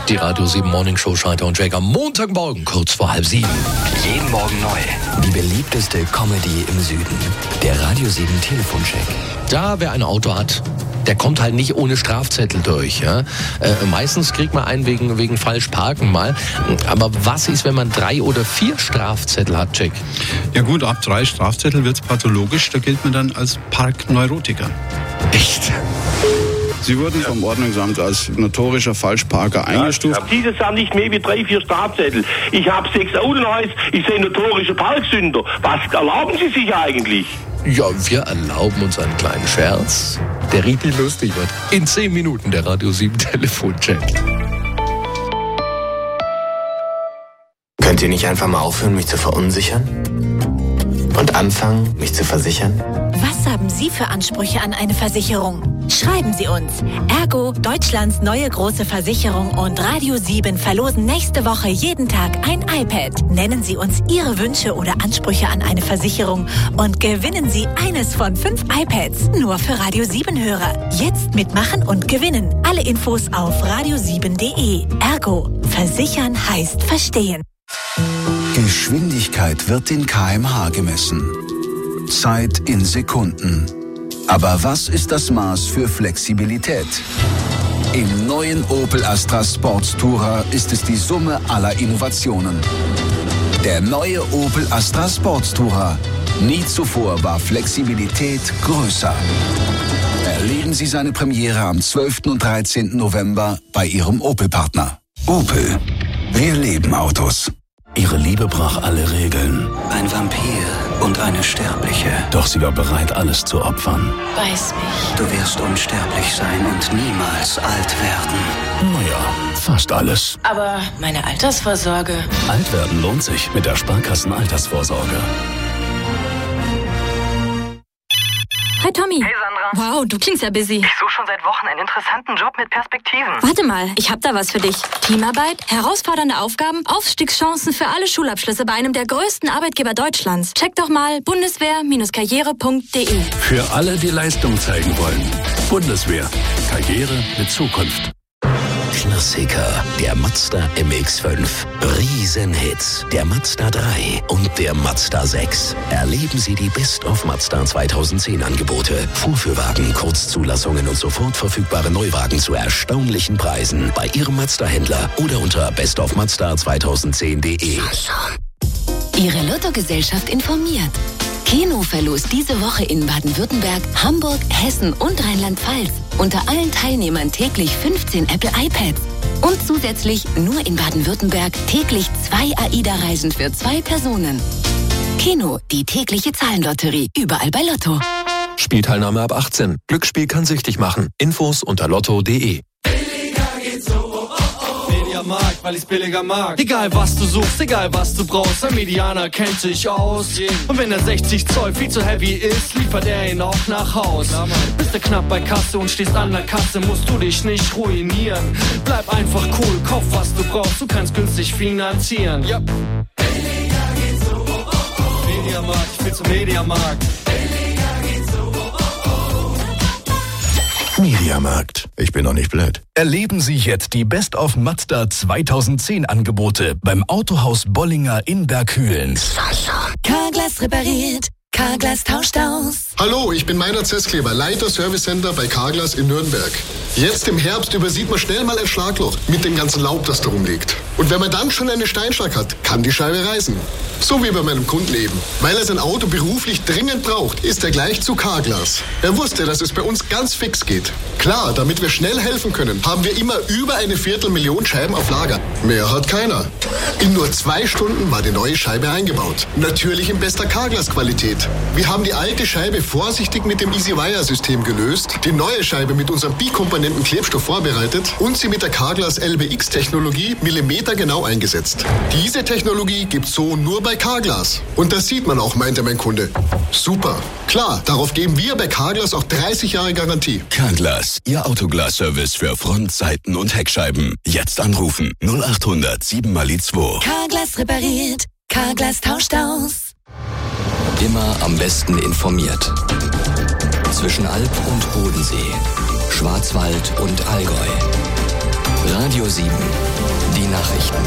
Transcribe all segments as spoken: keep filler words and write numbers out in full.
Die Radio sieben Morning Show Schneider und Jäger. Montagmorgen, kurz vor halb sieben. Jeden Morgen neu. Die beliebteste Comedy im Süden. Der Radio sieben Telefoncheck. Da, wer ein Auto hat, der kommt halt nicht ohne Strafzettel durch. Ja? Äh, meistens kriegt man einen wegen, wegen falsch parken mal. Aber was ist, wenn man drei oder vier Strafzettel hat, Jack? Ja gut, ab drei Strafzettel wird es pathologisch. Da gilt man dann als Parkneurotiker. Echt? Sie wurden vom Ordnungsamt als notorischer Falschparker eingestuft. Dieses sind nicht mehr wie drei, vier Strafzettel. Ich habe sechs Autohäuser, ich sehe notorische Parksünder. Was erlauben Sie sich eigentlich? Ja, wir erlauben uns einen kleinen Scherz, der richtig lustig wird. In zehn Minuten der Radio sieben Telefoncheck. Könnt ihr nicht einfach mal aufhören, mich zu verunsichern? Und anfangen, mich zu versichern? Was haben Sie für Ansprüche an eine Versicherung? Schreiben Sie uns. Ergo, Deutschlands neue große Versicherung und Radio sieben verlosen nächste Woche jeden Tag ein iPad. Nennen Sie uns Ihre Wünsche oder Ansprüche an eine Versicherung und gewinnen Sie eines von fünf iPads. Nur für Radio sieben Hörer. Jetzt mitmachen und gewinnen. Alle Infos auf radio sieben punkt de. Ergo, versichern heißt verstehen. Geschwindigkeit wird in Kilometer pro Stunde gemessen. Zeit in Sekunden. Aber was ist das Maß für Flexibilität? Im neuen Opel Astra Sports Tourer ist es die Summe aller Innovationen. Der neue Opel Astra Sports Tourer. Nie zuvor war Flexibilität größer. Erleben Sie seine Premiere am zwölften und dreizehnten November bei Ihrem Opel-Partner. Opel. Wir leben Autos. Ihre Liebe brach alle Regeln. Ein Vampir und eine Sterbliche. Doch sie war bereit, alles zu opfern. Beiß mich. Du wirst unsterblich sein und niemals alt werden. Naja, fast alles. Aber meine Altersvorsorge... Alt werden lohnt sich mit der Sparkassen-Altersvorsorge. Hi Tommy. Hey Sandra. Wow, du klingst ja busy. Ich suche schon seit Wochen einen interessanten Job mit Perspektiven. Warte mal, ich hab da was für dich. Teamarbeit, herausfordernde Aufgaben, Aufstiegschancen für alle Schulabschlüsse bei einem der größten Arbeitgeber Deutschlands. Check doch mal bundeswehr Karriere punkt de. Für alle, die Leistung zeigen wollen. Bundeswehr. Karriere mit Zukunft. Klassiker, der Mazda M X fünf. Riesenhits, der Mazda drei und der Mazda sechs. Erleben Sie die Best of Mazda zweitausendzehn Angebote. Vorführwagen, Kurzzulassungen und sofort verfügbare Neuwagen zu erstaunlichen Preisen bei Ihrem Mazda-Händler oder unter best of mazda zweitausendzehn punkt de. Ihre Lottogesellschaft informiert. Keno verlost diese Woche in Baden-Württemberg, Hamburg, Hessen und Rheinland-Pfalz unter allen Teilnehmern täglich fünfzehn Apple iPads. Und zusätzlich nur in Baden-Württemberg täglich zwei AIDA-Reisen für zwei Personen. Keno, die tägliche Zahlenlotterie, überall bei Lotto. Spielteilnahme ab achtzehn. Glücksspiel kann süchtig machen. Infos unter lotto punkt de. Markt, weil ich's billiger mag. Egal was du suchst, egal was du brauchst, ein Medianer kennt sich aus. Und wenn der sechzig Zoll viel zu heavy ist, liefert er ihn auch nach Haus. Bist du knapp bei Kasse und stehst an der Kasse, musst du dich nicht ruinieren. Bleib einfach cool, kauf was du brauchst, du kannst günstig finanzieren. Ja. Billiger geht's so, oh, oh, oh. Mediamarkt, ich will zum Mediamarkt. Mediamarkt. Ich bin doch nicht blöd. Erleben Sie jetzt die Best of Mazda zweitausendzehn Angebote beim Autohaus Bollinger in Berghülen. Carglass repariert, Carglass tauscht aus. Hallo, ich bin Meinrad Sesskleber, Leiter Service Center bei Carglass in Nürnberg. Jetzt im Herbst übersieht man schnell mal ein Schlagloch mit dem ganzen Laub, das da rumliegt. Und wenn man dann schon einen Steinschlag hat, kann die Scheibe reißen. So wie bei meinem Kunden eben. Weil er sein Auto beruflich dringend braucht, ist er gleich zu Carglass. Er wusste, dass es bei uns ganz fix geht. Klar, damit wir schnell helfen können, haben wir immer über eine Viertelmillion Scheiben auf Lager. Mehr hat keiner. In nur zwei Stunden war die neue Scheibe eingebaut. Natürlich in bester Carglass-Qualität. Wir haben die alte Scheibe vorsichtig mit dem EasyWire-System gelöst, die neue Scheibe mit unserem Bikomponenten-Klebstoff vorbereitet und sie mit der Carglass L B X-Technologie millimetergenau eingesetzt. Diese Technologie gibt's so nur bei Carglass. Und das sieht man auch, meinte mein Kunde. Super. Klar, darauf geben wir bei Carglass auch dreißig Jahre Garantie. Carglass, Ihr Autoglas-Service für Front-, Seiten- und Heckscheiben. Jetzt anrufen. null achthundert sieben mal die zwei. Carglass repariert, Carglass tauscht aus. Immer am besten informiert. Zwischen Alp und Bodensee, Schwarzwald und Allgäu. Radio sieben. Die Nachrichten.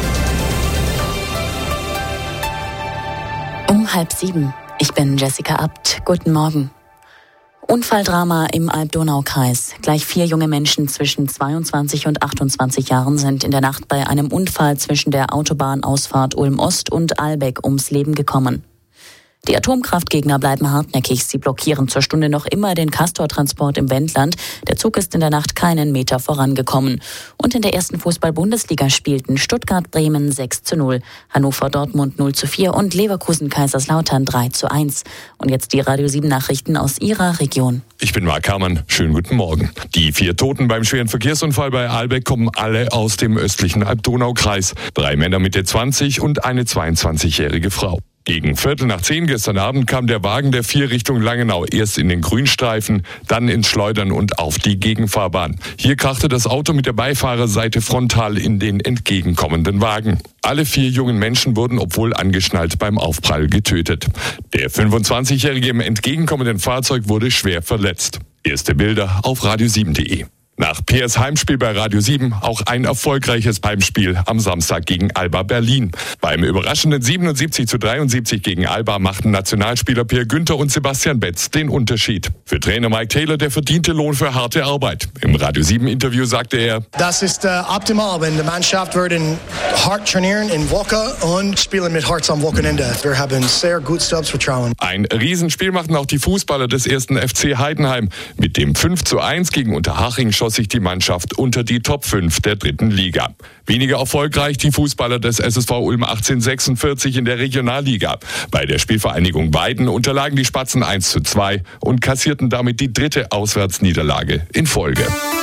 Um halb sieben. Ich bin Jessica Abt. Guten Morgen. Unfalldrama im Alb-Donau-Kreis. Gleich vier junge Menschen zwischen zweiundzwanzig und achtundzwanzig Jahren sind in der Nacht bei einem Unfall zwischen der Autobahnausfahrt Ulm-Ost und Albeck ums Leben gekommen. Die Atomkraftgegner bleiben hartnäckig. Sie blockieren zur Stunde noch immer den Castor-Transport im Wendland. Der Zug ist in der Nacht keinen Meter vorangekommen. Und in der ersten Fußball-Bundesliga spielten Stuttgart-Bremen sechs zu null, Hannover-Dortmund null zu vier und Leverkusen-Kaiserslautern drei zu eins. Und jetzt die Radio sieben Nachrichten aus Ihrer Region. Ich bin Marc Herrmann. Schönen guten Morgen. Die vier Toten beim schweren Verkehrsunfall bei Albeck kommen alle aus dem östlichen Alb-Donau-Kreis. Drei Männer Mitte zwanzig und eine zweiundzwanzigjährige Frau. Gegen Viertel nach zehn gestern Abend kam der Wagen der vier Richtung Langenau erst in den Grünstreifen, dann ins Schleudern und auf die Gegenfahrbahn. Hier krachte das Auto mit der Beifahrerseite frontal in den entgegenkommenden Wagen. Alle vier jungen Menschen wurden, obwohl angeschnallt, beim Aufprall getötet. Der fünfundzwanzigjährige im entgegenkommenden Fahrzeug wurde schwer verletzt. Erste Bilder auf radio sieben punkt de. Nach Peers Heimspiel bei Radio sieben auch ein erfolgreiches Heimspiel am Samstag gegen Alba Berlin. Beim überraschenden siebenundsiebzig zu dreiundsiebzig gegen Alba machten Nationalspieler Peer Günther und Sebastian Betz den Unterschied. Für Trainer Mike Taylor der verdiente Lohn für harte Arbeit. Im Radio sieben Interview sagte er: Das ist äh, optimal, wenn die Mannschaft werden hart trainieren in Woche und spielen mit Herz am Wochenende. Wir haben sehr gut Selbstvertrauen. Ein Riesenspiel machten auch die Fußballer des ersten F C Heidenheim. Mit dem fünf zu eins gegen Unterhaching schoss sich die Mannschaft unter die Top fünf der dritten Liga. Weniger erfolgreich die Fußballer des S S V Ulm achtzehnhundertsechsundvierzig in der Regionalliga. Bei der Spielvereinigung Weiden unterlagen die Spatzen eins zu zwei und kassierten damit die dritte Auswärtsniederlage in Folge.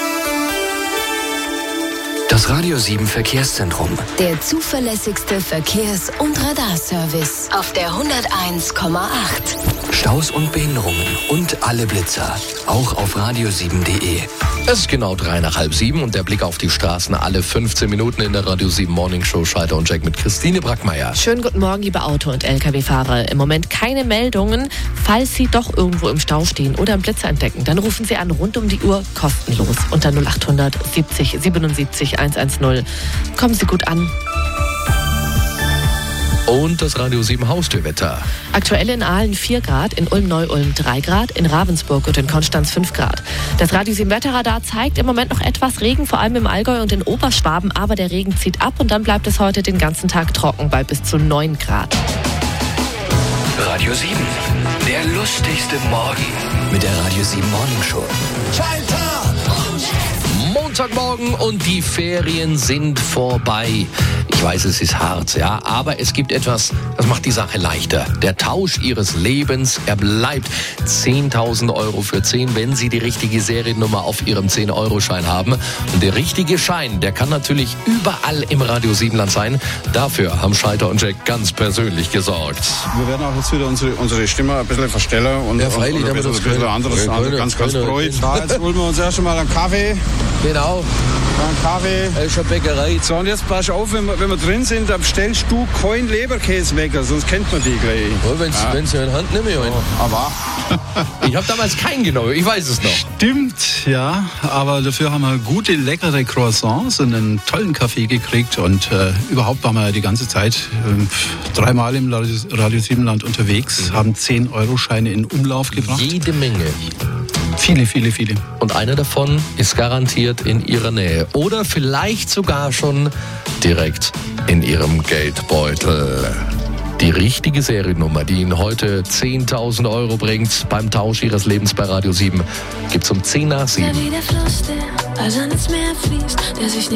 Das Radio sieben Verkehrszentrum. Der zuverlässigste Verkehrs- und Radarservice auf der hunderteins Komma acht. Staus und Behinderungen und alle Blitzer. Auch auf radio sieben punkt de. Es ist genau drei nach halb sieben und der Blick auf die Straßen alle fünfzehn Minuten in der Radio sieben Morning Show. Schalter und Jack mit Christine Brackmeier. Schönen guten Morgen, liebe Auto- und L K W-Fahrer. Im Moment keine Meldungen. Falls Sie doch irgendwo im Stau stehen oder einen Blitzer entdecken, dann rufen Sie an rund um die Uhr kostenlos unter null achthundert siebzig siebenundsiebzig hundertzehn. Kommen Sie gut an. Und das Radio sieben Haustürwetter. Aktuell in Aalen vier Grad, in Ulm-Neu-Ulm drei Grad, in Ravensburg und in Konstanz fünf Grad. Das Radio sieben Wetterradar zeigt im Moment noch etwas Regen, vor allem im Allgäu und in Oberschwaben, aber der Regen zieht ab und dann bleibt es heute den ganzen Tag trocken bei bis zu neun Grad. Radio sieben, der lustigste Morgen mit der Radio sieben Morning Show. Montagmorgen und die Ferien sind vorbei. Ich weiß, es ist hart, ja, aber es gibt etwas, das macht die Sache leichter. Der Tausch Ihres Lebens, er bleibt zehntausend Euro für zehn, wenn Sie die richtige Seriennummer auf Ihrem zehn-Euro-Schein haben. Und der richtige Schein, der kann natürlich überall im Radio sieben Land sein. Dafür haben Schalter und Jack ganz persönlich gesorgt. Wir werden auch jetzt wieder unsere, unsere Stimme ein bisschen verstellen und, ja, freilich, und ein bisschen, ein bisschen anderes, ja, andere, ganz, ganz Bräut. Ja, jetzt holen wir uns erst einmal einen Kaffee. Genau. Einen Kaffee. Das ist eine Bäckerei. So, und jetzt pass auf, wenn wir, wenn wir drin sind, dann bestellst du keinen Leberkäse weg, sonst kennt man die gleich. Oh, wenn ja. Sie in Hand nehmen, oh, aber ich habe damals keinen genommen, ich weiß es noch. Stimmt, ja, aber dafür haben wir gute, leckere Croissants und einen tollen Kaffee gekriegt und äh, überhaupt waren wir die ganze Zeit äh, dreimal im Radio sieben Land unterwegs, mhm. haben zehn-Euro-Scheine in Umlauf gebracht. Jede Menge. Viele, viele, viele. Und einer davon ist garantiert in Ihrer Nähe oder vielleicht sogar schon direkt in Ihrem Geldbeutel. Die richtige Seriennummer, die Ihnen heute zehntausend Euro bringt beim Tausch Ihres Lebens bei Radio sieben, gibt's um zehn nach sieben.